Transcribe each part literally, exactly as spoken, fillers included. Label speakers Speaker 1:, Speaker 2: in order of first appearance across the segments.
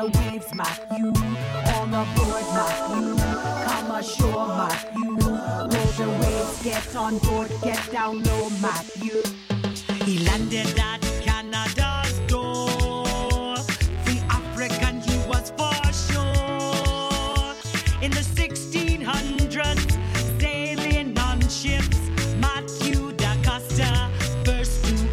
Speaker 1: the waves, Mac, you. On the board, Mac, you. Come ashore, Mac, you. Roll the waves, get on board, get down low, Mac, you.
Speaker 2: He landed at Canada's door. The African he was for sure. In the sixteen hundreds, sailing on ships, Matthew da Costa first to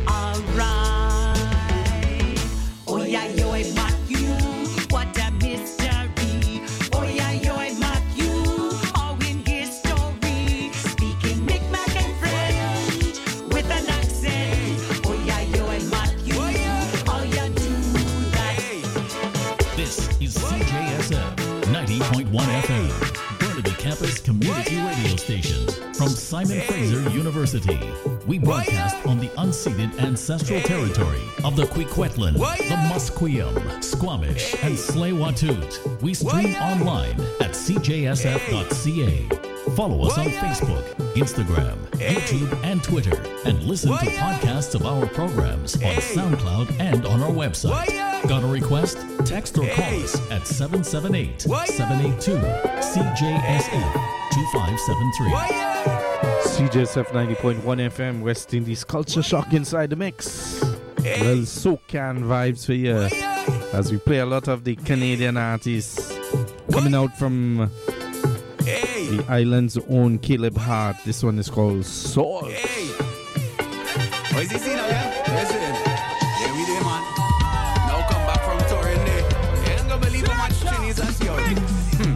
Speaker 2: arrive. Oh yeah, yo, Matthew, what a mystery. Oh yeah, yo, Matthew, oh in history, speaking Mi'kmaq and French with an accent. Oh yeah, yo, Matthew, all you do that.
Speaker 3: This is C J S F ninety point one F M, Burnaby Campus Community Radio Station from Simon Fraser University. We broadcast on the unceded ancestral territory of the Kwikwetlan, the Musqueam, Squamish, and Tsleil-Waututh. We stream online at c j s f dot c a. Follow us on Facebook, Instagram, YouTube, and Twitter, and listen to podcasts of our programs on SoundCloud and on our website. Got a request? Text or call us at seven seven eight, seven eight two, C J S F two five seven three.
Speaker 4: C J S F ninety point one F M, West Indies Culture Shock inside the mix. Little SoCan vibes for you as we play a lot of the Canadian artists coming out from the island's own Caleb Hart. This one is called Soul.
Speaker 5: Hey. What is this in again? Listen. Yeah, we there, man. Now come back from touring there. You ain't gonna believe how much Chinese are security. Hmm.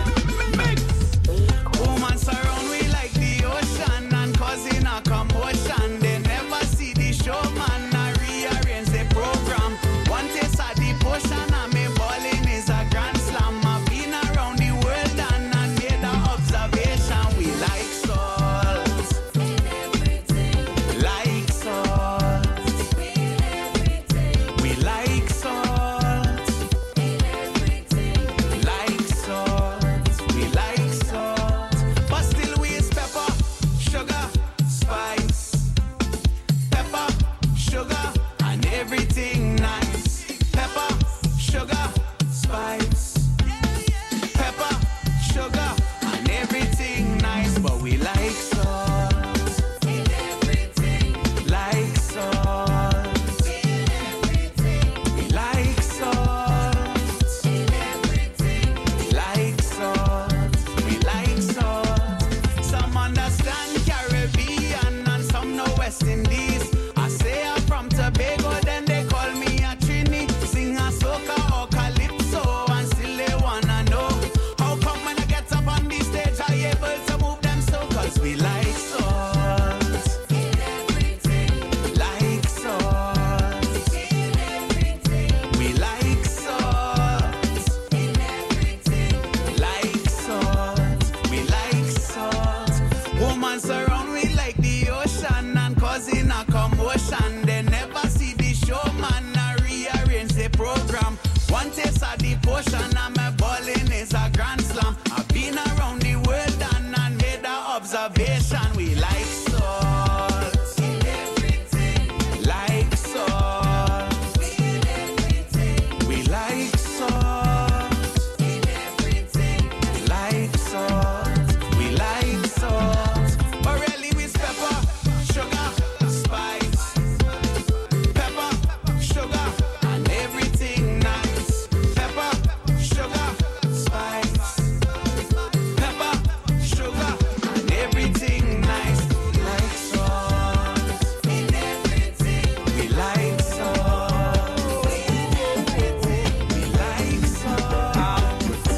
Speaker 5: Woman surround we like the ocean and causing a commotion. They never see the showman and rearrange the program. One taste of the potion and me balling is a grand slam. I've been around the world and I made an observation. We like salt. Like salt. We like salt. Like salt. We like salt. But still we is pepper, sugar, spice. Pepper, sugar, and everything nice. Pepper, sugar, spice. Pepper, sugar, and everything nice. But we like salt. Like salt. We like salt. Like salt. We like salt. Some understand Caribbean and some know West Indies. I say I'm from Tobago, then they call me a Trini. Sing a soca or calypso, and still they wanna know how come when I get up on the stage I able to move them so. Cause we like salt. Like salt. We like salt. Like salt. We like salt. Woman surround we like the ocean and causing a commotion. They never see the showman and rearrange the program. One taste of the potion and my balling is a grand slam. I've been around the world and I made an observation. We like salt. Like salt. We like salt. Like salt. We like salt. But really with pepper, sugar, spice. Pepper, sugar, and everything nice. Pepper, sugar, spice. Pepper, sugar, and everything nice. Like salt. We like salt. We like salt.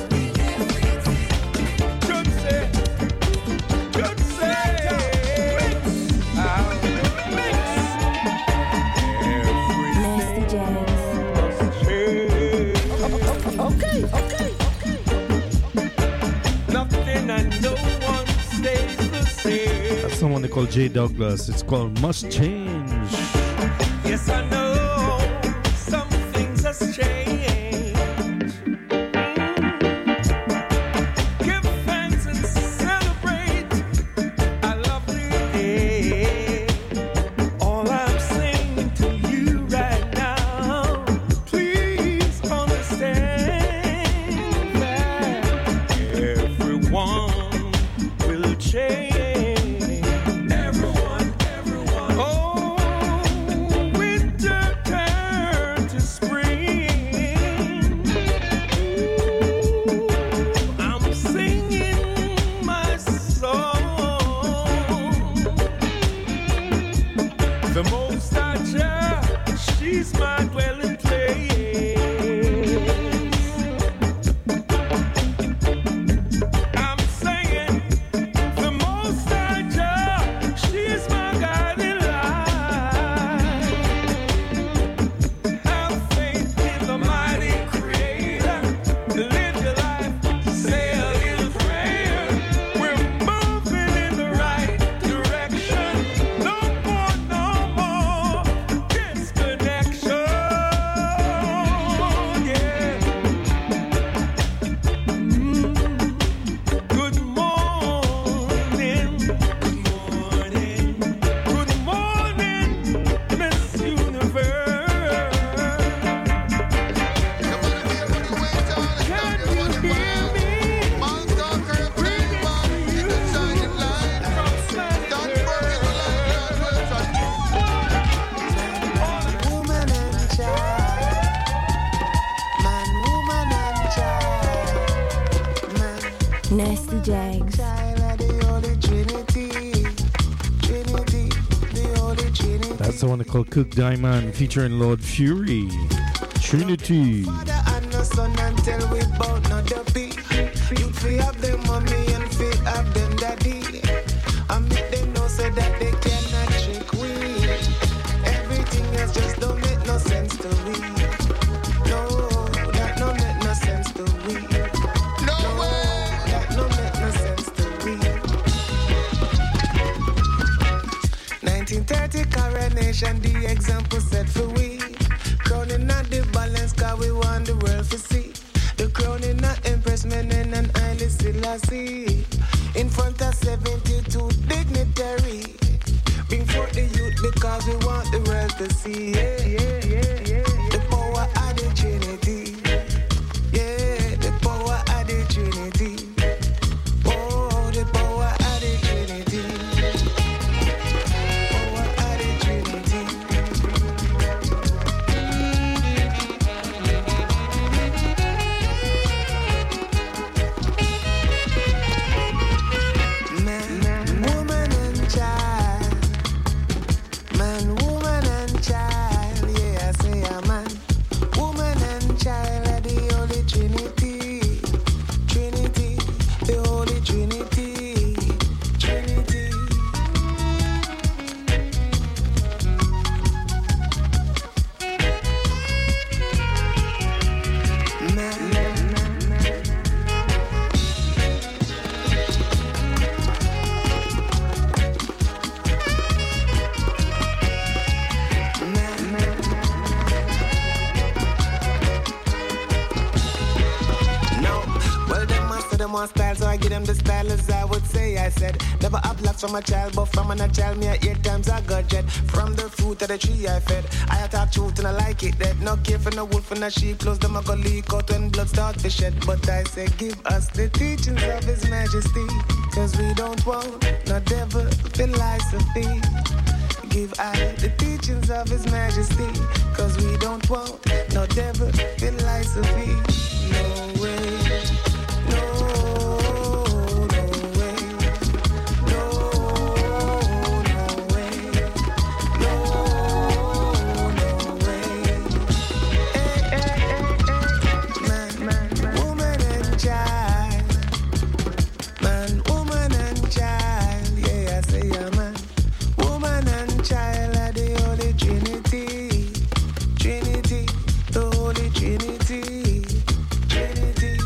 Speaker 5: Good say. Good say.
Speaker 1: Nasty James.
Speaker 6: Okay, okay, okay. Nothing and no one stays the same.
Speaker 4: That's someone they call J Douglas. It's called Must Change.
Speaker 6: Yes, I know some things has changed. Give thanks and celebrate a lovely day. All I'm saying to you right now, please understand. nostalgia, she's my dwelling place. I'm saying the nostalgia, she's my guiding light. Have faith in the mighty Creator. Live your life, say a little prayer. We're moving in the right direction. No more, no more disconnection. Yeah. Mm. Good morning. Good morning. Good morning, Miss Universe. Can you hear me?
Speaker 7: Woman and child, man, woman and child, man,
Speaker 8: Nasty Jags.
Speaker 7: child of the Holy Trinity, Trinity, the Holy Trinity.
Speaker 4: That's the one called Cook Diamond featuring Lord Fury. Trinity.
Speaker 7: Father and the son until we both not the beat. You free up them mommy and free up them daddy. I make them know so that they cannot trick we. Everything else just don't make no sense to we. No, that don't make no sense to we. No way. That don't make no sense to we. nineteen thirty coronation, the example set for we. Crowning at the balance, cause we want the world to see. The crowning at Empress Menen and Haile Selassie. In front of seventy-two dignitary. Bring forth the youth because we want the world to see. Yeah, yeah, yeah, yeah. The power of the Trinity. Yeah, the power of the Trinity. Oh, the power of the Trinity. Power of the Trinity. Man, woman and child. Man, woman and child. Yeah, I say a man. Woman and child of the Holy Trinity. Trinity, the Holy Trinity. Trinity. Man, man, man, man. No, well, them master them one style, so I give them the style as I would say. I said, never have lots from a child, but from a child, me at eight times I got jet. From the fruit of the tree I fed, I talk truth and I like it. That no care for no wolf and no sheep, close them I go leak out when blood start to shed. But I say, give us the teachings of His Majesty, cause we don't want no devil philosophy. Give I the teachings of His Majesty, cause we don't want no devil philosophy. No way, no, no way, no, no way, no, no way. Hey, hey, hey, hey. Man, man, woman and child, man, woman and child. Yeah, I say a man. Woman and child of the Holy Trinity. Trinity, the Holy Trinity. Trinity.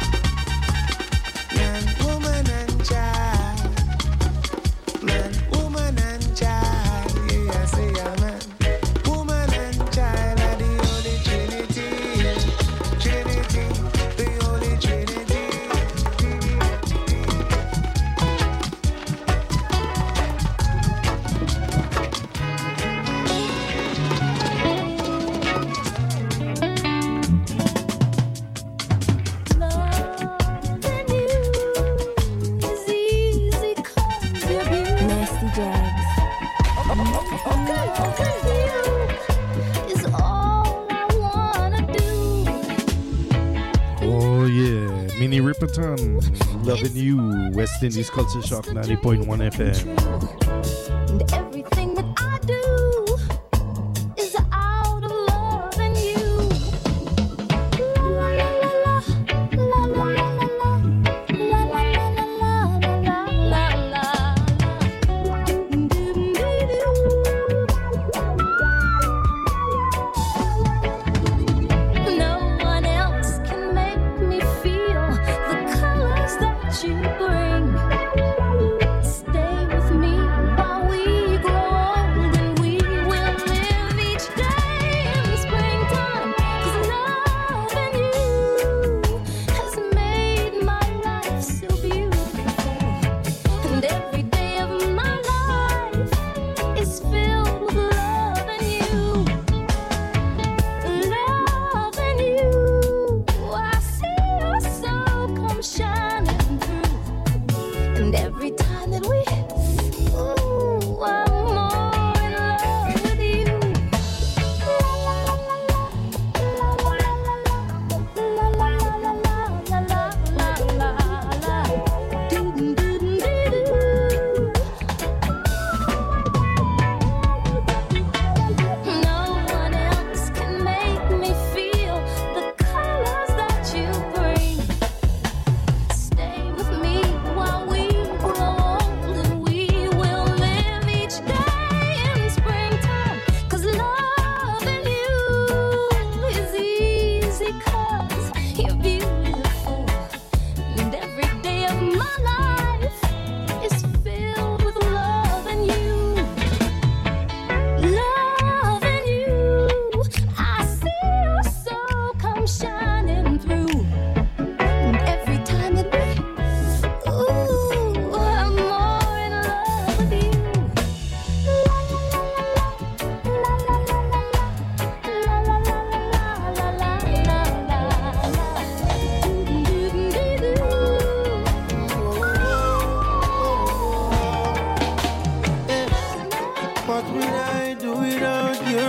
Speaker 7: Man, woman and child. Man, woman and child. Yeah, I say a man. Woman and child of the Holy Trinity. Trinity, the Holy Trinity.
Speaker 8: Nasty Jags. Okay, okay, you is all I wanna do.
Speaker 4: Oh yeah, Minnie Riperton, loving you, West Indies Culture Shock ninety point one F M.
Speaker 8: And everything that I do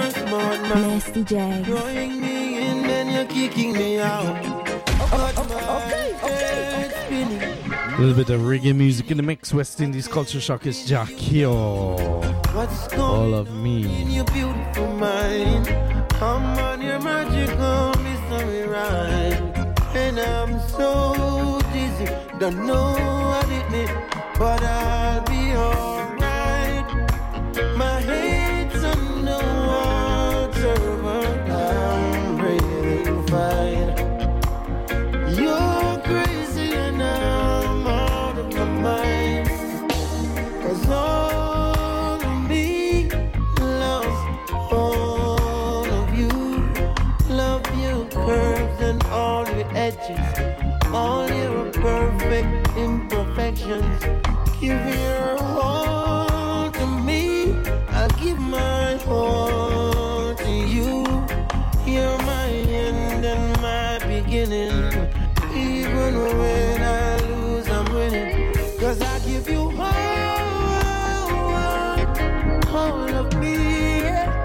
Speaker 8: Nasty Jags.
Speaker 9: Throwing me in, then you're kicking me out. But my head's spinning.
Speaker 4: A little bit of reggae music in the mix. West Indies Culture Shock is Jack here. All of me.
Speaker 9: In your beautiful mind, I'm on your magical mystery ride. And I'm so dizzy, don't know what it is, but I'll be alright. My head's under water, but I'm breathing fine. You're crazy and I'm out of my mind. Cause all of me loves all of you. Love your curves and all your edges, all your perfect imperfections. Give your all to me, I'll give my all to you. You're my end and my beginning. Even when I lose, I'm winning. Cause I give you all, all of me.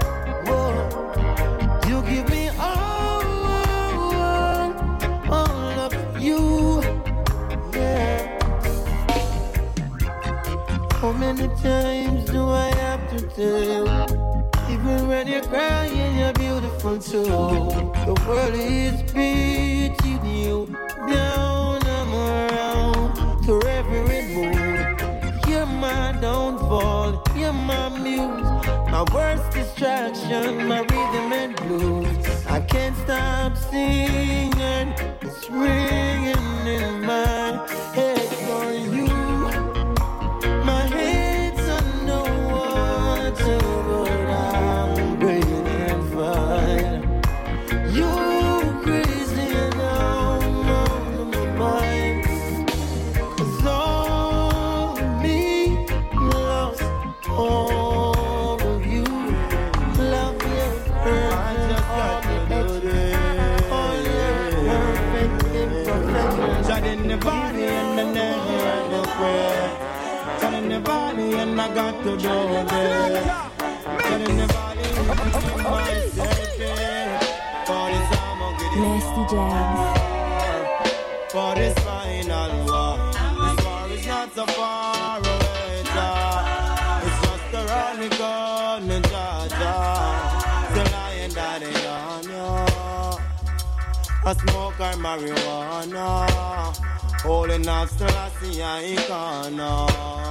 Speaker 9: Oh, you give me all, all of you. Yeah. How many times do I have to tell you? Even when you're crying, you're beautiful too. The world is beating you down and around to every mood. You're my downfall, you're my muse, my worst distraction, my rhythm and blues. I can't stop singing, it's ringing in my head for you. My head's under water, but I'm breathing fine. You're crazy and I'm out of my mind. Cause all of me loves all of you. Love you perfect, all the edges, all your perfect imperfections. Shot in the body and the never and the prayer. Shot in the body and I got to do this. Shot in the body and myself in. For this I'm gonna get it.
Speaker 8: Nasty Jags.
Speaker 9: For this final war. This war is not so far away, Jah. It's just around the corner, Jah, Jah. The lion daddy on you. I smoke our marijuana. Holding up still I see I corner.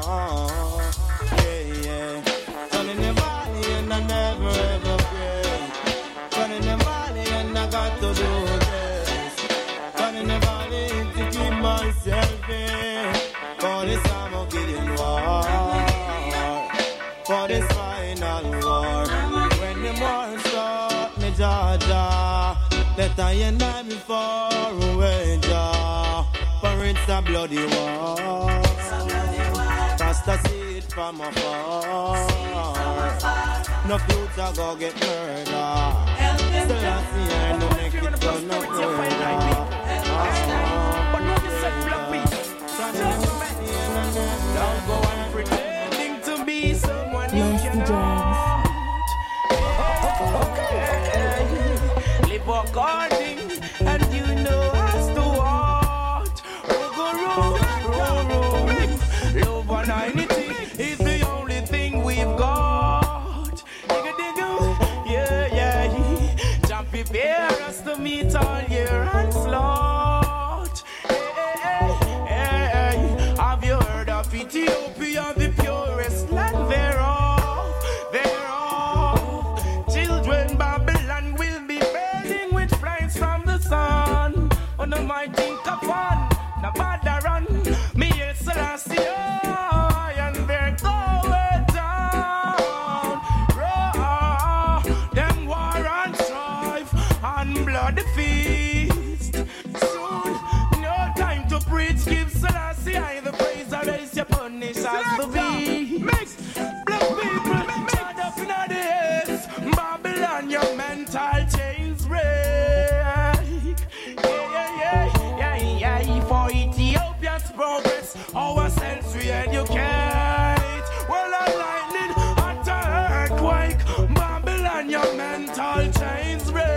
Speaker 9: Yeah, yeah. Sun in the valley and I never ever pray. Sun in the valley and I got to do this. Sun in the valley to keep myself in. For this I'm a getting war. For this final war. When the war start me Jah Jah. Let I and I be far away Jah. For it's a bloody war. Fast I see it from afar. No future go get murdered. Still I see I no make it go no further.
Speaker 6: But no, you said black people. Don't go on pretending to be someone you
Speaker 8: Nasty
Speaker 6: cannot. Okay. Live according, and you know as to what. Go roll, roll, roll. Love and unity is the only thing we've got. Digga, digga, yeah, yeah. Jump prepare us to meet all year onslaught. Hey, hey, hey, hey. Have you heard of Ethiopia, the purest land thereof? Thereof. Children, Babylon will be burning with flames from the sun. On the mighty Kafan, the bother run. Me, yes, Selassie, and they're going down. Raw, them war and strife and bloody feast. Soon, no time to preach. Give Selassie I the praise, or else you punish as the beast. Black people, tied up in the heads. Babylon, your mental chains break. Yeah, yeah, yeah, yeah, yeah. For Ethiopia's broken. mental chains break.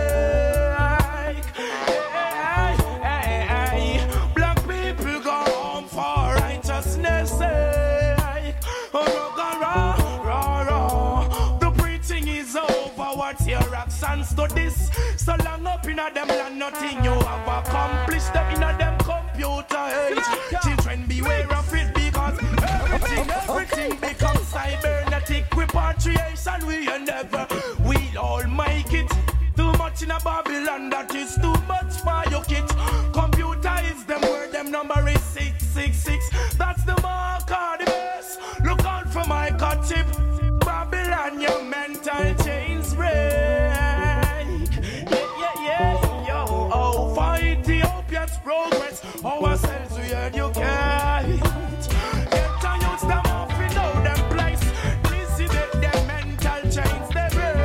Speaker 6: Hey, hey, hey. Black people go home for righteousness sake. Oh, rah, rah, rah. The preaching is over. What's your actions to this? So long up in a them land, nothing you have accomplished. Them in a them computer age. Children beware of it because everything, everything becomes cybernetic. Repatriation we never, we all make it. Too much in a Babylon, that is too much for your kit. Computer is them word, them number is six six six. That's the mark of the best. Look out for my cut tip. Babylon, your mental chains break. Yeah, yeah, yeah, yo, oh, for Ethiopia's progress, ourselves we educate. Get the youths them off, we know them place. This is it, them mental chains they break.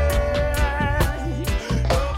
Speaker 10: I'm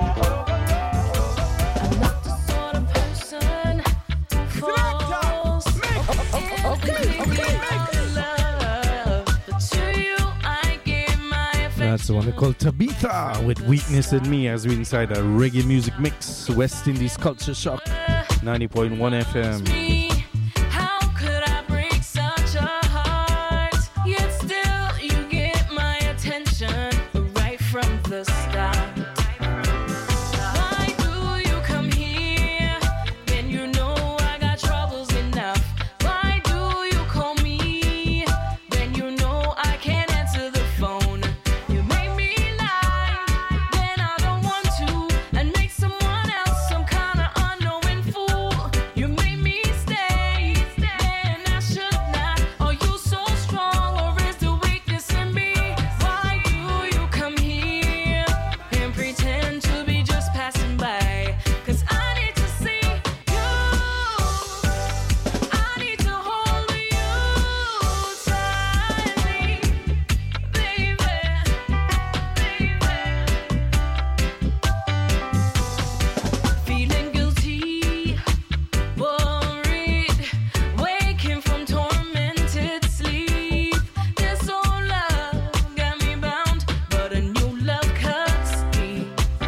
Speaker 10: not the sort of person who falls completely out of love, but to you I give my affection.
Speaker 4: That's the one they call Tabitha with Weakness in Me as we inside a reggae music mix. West Indies Culture Shock, ninety point one F M.
Speaker 10: How could I break such a heart? Yet still you get my attention right from the start. Why do you come here when you know I got troubles enough? Why do you call me when you know I can't answer the phone? You make me lie when I don't want to and make someone else some kind of unknowing fool. You made me stay when I should not. Are you so strong or is the weakness in me? Why do you come here and pretend to be just passing by? Cause I need to see you. I need to hold you tightly, baby, baby. Feeling guilty, worried, waking from tormented sleep. This old love got me bound, but a new love cuts deep.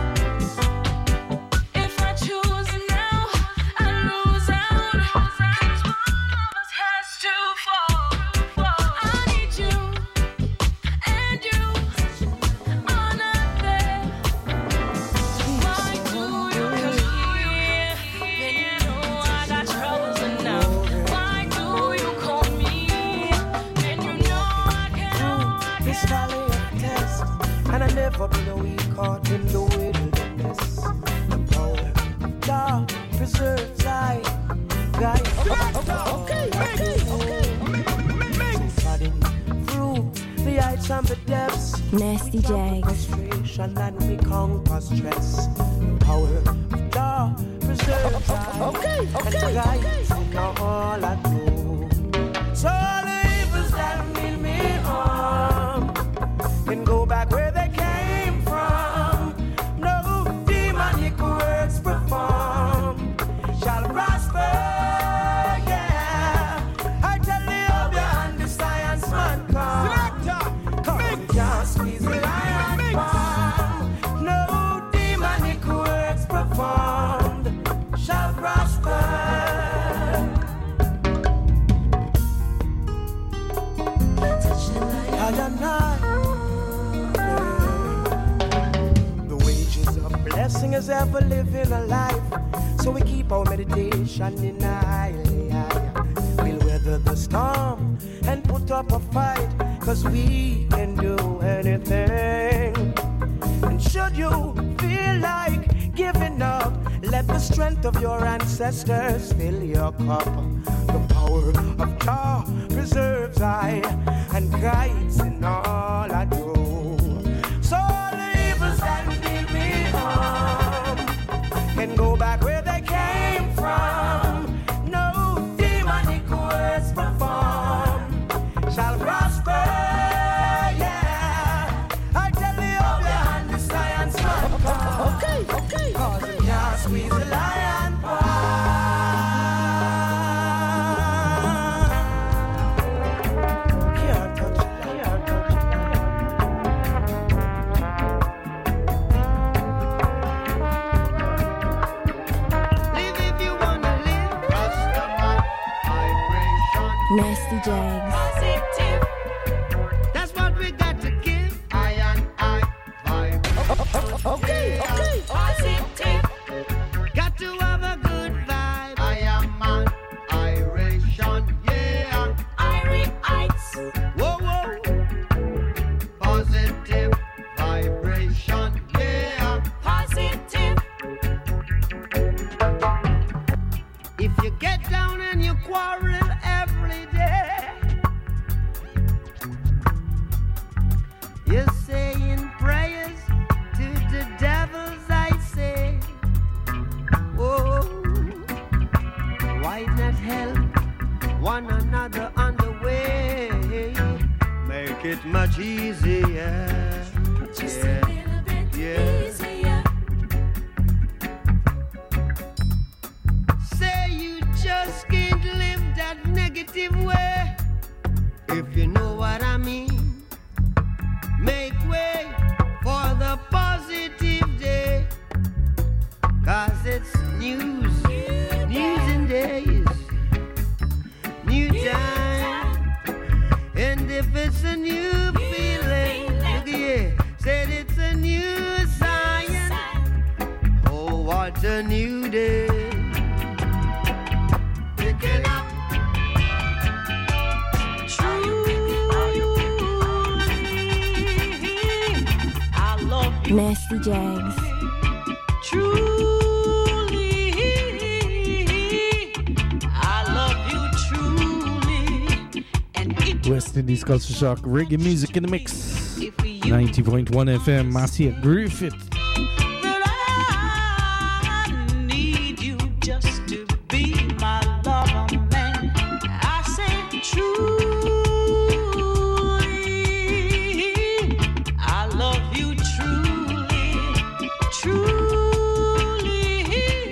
Speaker 10: If I choose now, I lose out. Cause one of us has to fall. I need you, and you are not there. Why do you come here when you know I got troubles enough? Why do you call me when you know I can't?
Speaker 9: This valley of test, and I never been a weak caught in the wilderness. The power of God preserves I, guide. Okay, okay, okay. Sudden through the heights and the depths.
Speaker 8: Nasty
Speaker 9: We conquer
Speaker 8: Jags.
Speaker 9: frustration and we conquer stress. The power of God preserves I, and guides in all I do. So all the evils that mean me harm can go back where they came from. No demonic works perform shall prosper. Yeah, I tell you, of your hand the science man come. Come and can't squeeze the lion palm. No demonic works performed shall prosper. Adonai. The wages of blessing is ever living a life. So we keep our meditation in high. We'll weather the storm and put up a fight. Cause we can do anything. And should you feel like giving up, let the strength of your ancestors fill your cup. The power of God preserves I and guides in all I do. So all the evils that did me harm can go back where they came from. No demonic words performed shall prosper. Yeah, I tell you, of your hand the science man come. Okay, okay. Cause it can't squeeze the lion palm. Can't touch it, can't touch it.
Speaker 8: Nasty Jags.
Speaker 2: Positive.
Speaker 9: That's what we got to give. I and I vibe. Okay, okay.
Speaker 2: Positive.
Speaker 9: Got to have a good vibe. I am an Iration, yeah.
Speaker 2: Irites.
Speaker 9: Whoa, whoa. Positive vibration, yeah.
Speaker 2: Positive.
Speaker 9: If you get down and you quarrel every day, you're saying prayers to the devils, I say. Oh, why not help one another on the way? Make it much easier.
Speaker 2: Just
Speaker 9: Yeah,
Speaker 2: a little bit
Speaker 9: yeah.
Speaker 2: easier.
Speaker 9: Say you just can't live that negative way. If you know what I mean, make way for the positive day. Cause it's news, news and days, new time. And if it's a new feeling, look here, said it's a new science. Oh, what a new day. Pick it up.
Speaker 2: I love you
Speaker 8: Nasty Jags.
Speaker 2: truly. I love you truly. And it
Speaker 4: West Indies Culture Shock, reggae music in the mix.
Speaker 2: if you
Speaker 4: ninety point one F M, Marcia Griffith.
Speaker 2: that I need you just to be my lover, man. I say truly, I love you truly, truly,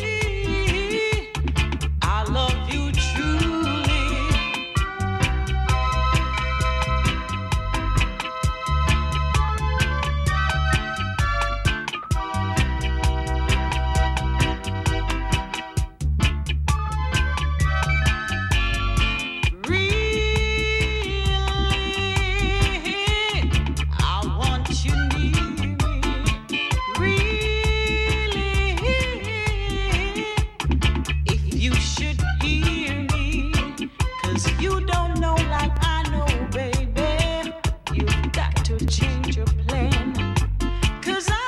Speaker 2: I love you truly. Really, I want you near me. Really, if you should hear me, 'cause you don't know like I know, baby. You've got to change your plan, 'cause I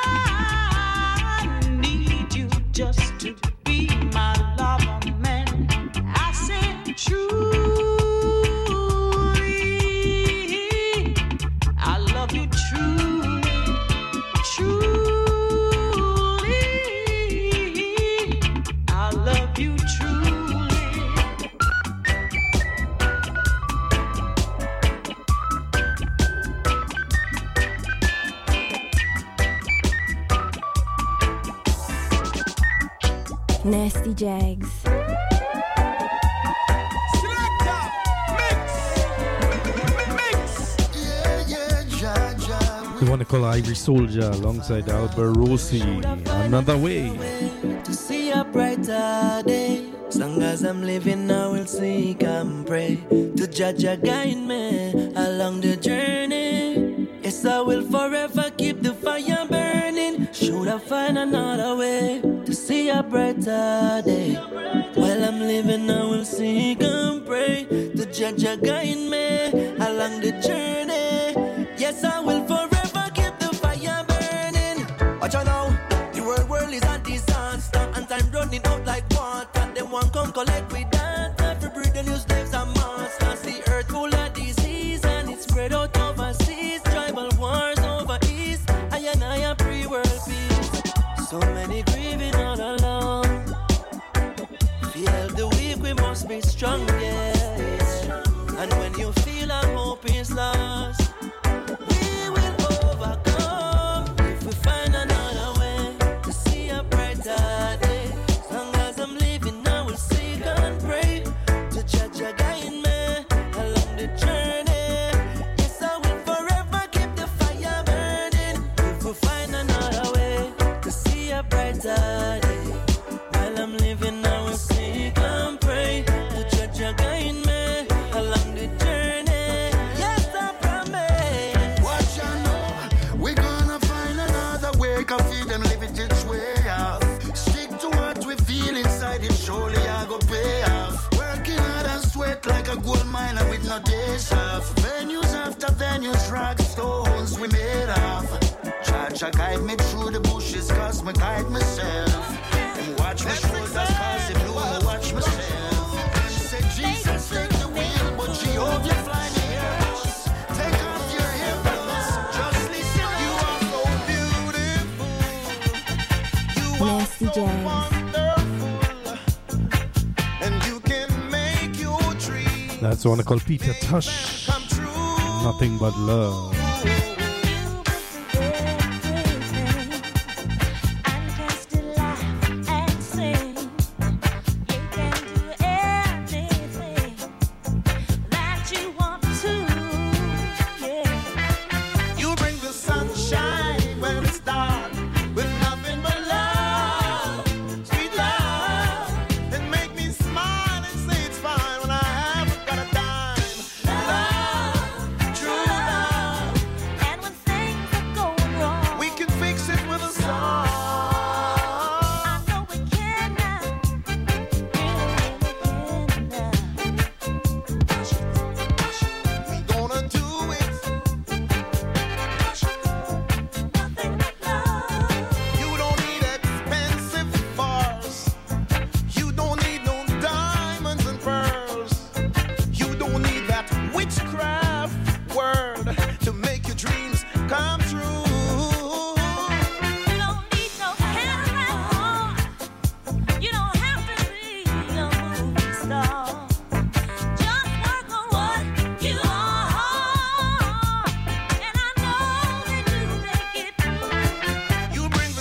Speaker 2: need you just to be my lover, man. I said truly, I love you truly, truly, I love you truly.
Speaker 8: Nasty Jags.
Speaker 4: The one they call Irish Soldier alongside Albert Rossi. Another way.
Speaker 11: To see a brighter day. As long as I'm living, I will seek and pray to judge a guide me along the journey. Yes, I will forever keep the fire burning. Should I find another way to see a brighter day? While I'm living, I will seek and pray to judge a guide me along the journey. Yes, I will forever keep the fire burning. Watch out now, the world world is a disaster, and time running out like water. They want come collect with that. Every breed the new slaves are monsters. The earth full of disease and it's spread out overseas. Tribal wars over east. I and I am pre-world peace. So many grieving all alone. Feel the weak, we must be strong, yes. And when you feel our hope is lost, we will overcome if we find another way to see a brighter day. As long as I'm living, I will seek and pray to judge a guide me along the journey. Yes, I will forever keep the fire burning if we find another way to see a brighter day. While I'm living, I will seek and pray to judge a guide
Speaker 12: gold mine and with no days off. Venues after venues, rock stones we made off. Cha-cha guide me through the bushes cause me guide myself. And watch my shoulders cause it blew me watch myself. And say Jesus take the wheel but Jehovah you fly me here. Take off your earphones, just listen. You are so beautiful. You are
Speaker 8: Nasty
Speaker 12: so
Speaker 8: Jazz.
Speaker 12: wonderful. And you can make your dreams
Speaker 4: That's one called Peter Tosh.
Speaker 12: come true.
Speaker 4: Nothing but love.